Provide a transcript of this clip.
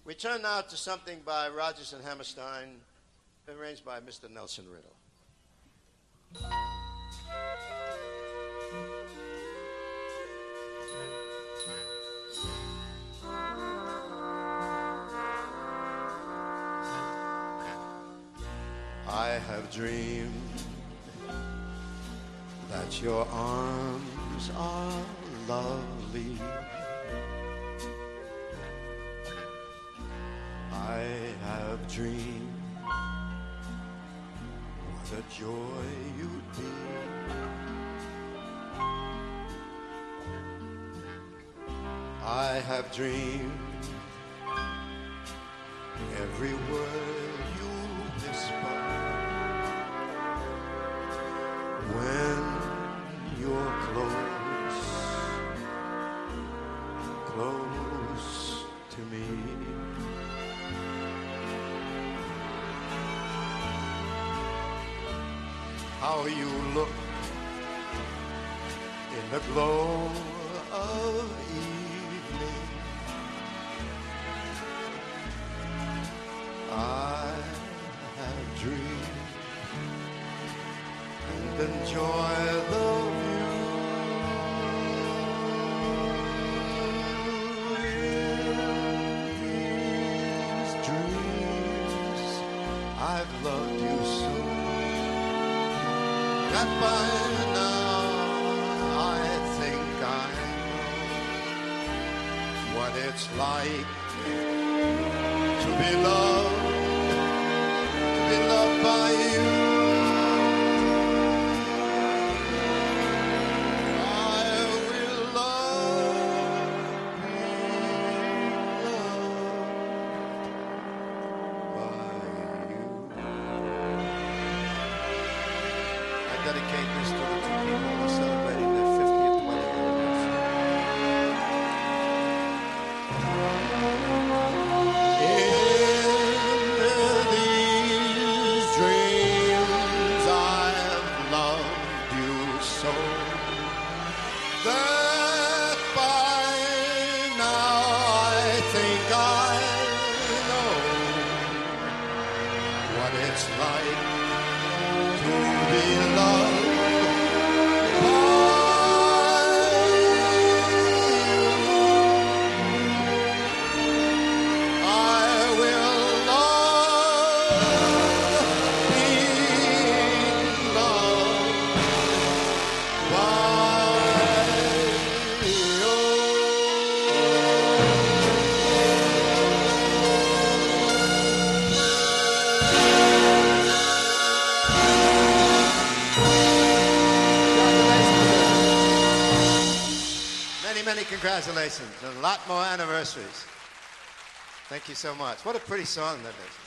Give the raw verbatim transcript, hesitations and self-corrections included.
We turn now to something by Rodgers and Hammerstein, arranged by Mister Nelson Riddle. I have dreamed that your arms are lovely. I have dreamed what a joy you'd be. I have dreamed every word you whisper when you're close, close to me. How you look in the glow of evening. I have dreamed and enjoy the view. In these dreams I've loved you so that by now I think I know what it's like to be loved, to be loved by you. Dedicate this to the two people who are celebrating their fiftieth wedding anniversary. In these dreams I have loved you so that by now I think I know what it's like to be loved. Many congratulations and a lot more anniversaries. Thank you so much. What a pretty song that is.